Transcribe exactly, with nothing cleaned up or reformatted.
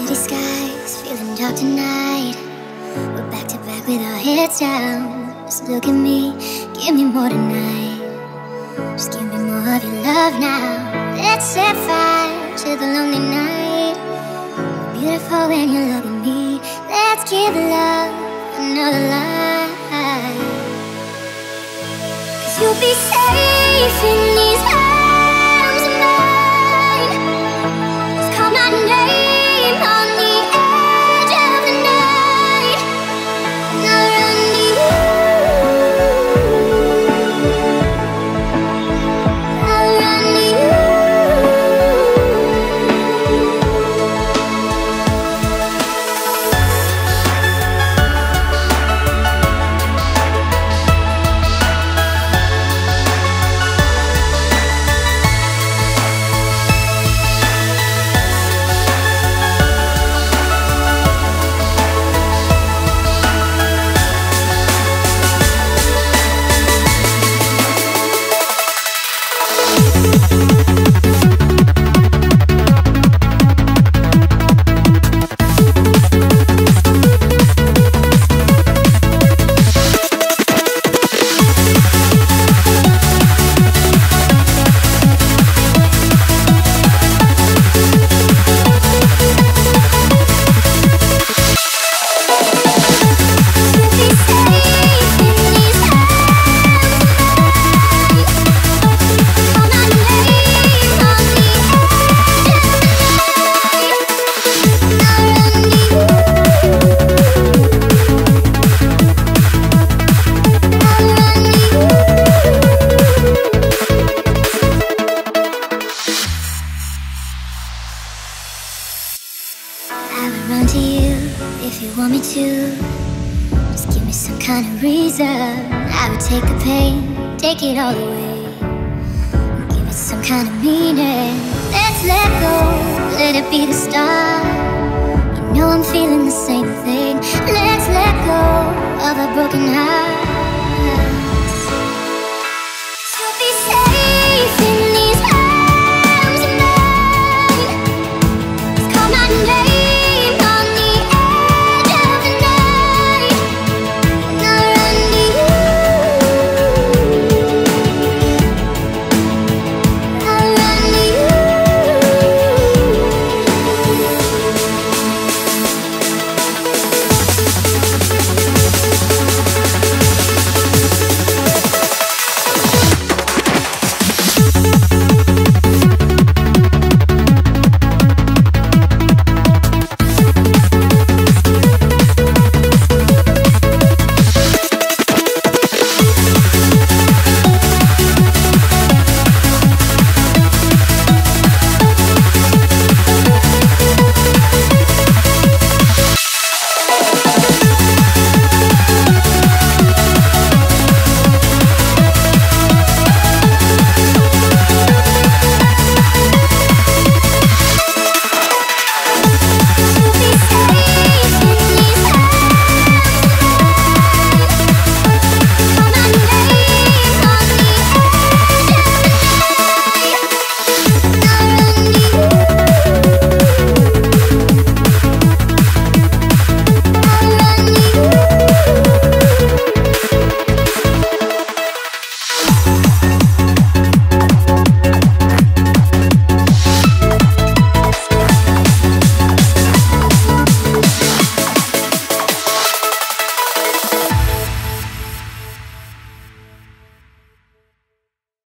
City skies feeling dark tonight. We're back to back with our heads down. Just look at me, give me more tonight. Just give me more of your love now. Let's set fire to the lonely night. Beautiful when you look at me. Let's give love another life. 'Cause you'll be safe in these arms of mine. Just call my name on the edge of the night, and I'll run to you. I'll run to you. I would run to you if you want me to. Just give me some kind of reason. I would take the pain, take it all away, and give it some kind of meaning. Let's let go, let it be the start. You know I'm feeling the same thing. Let's let go of a broken heart.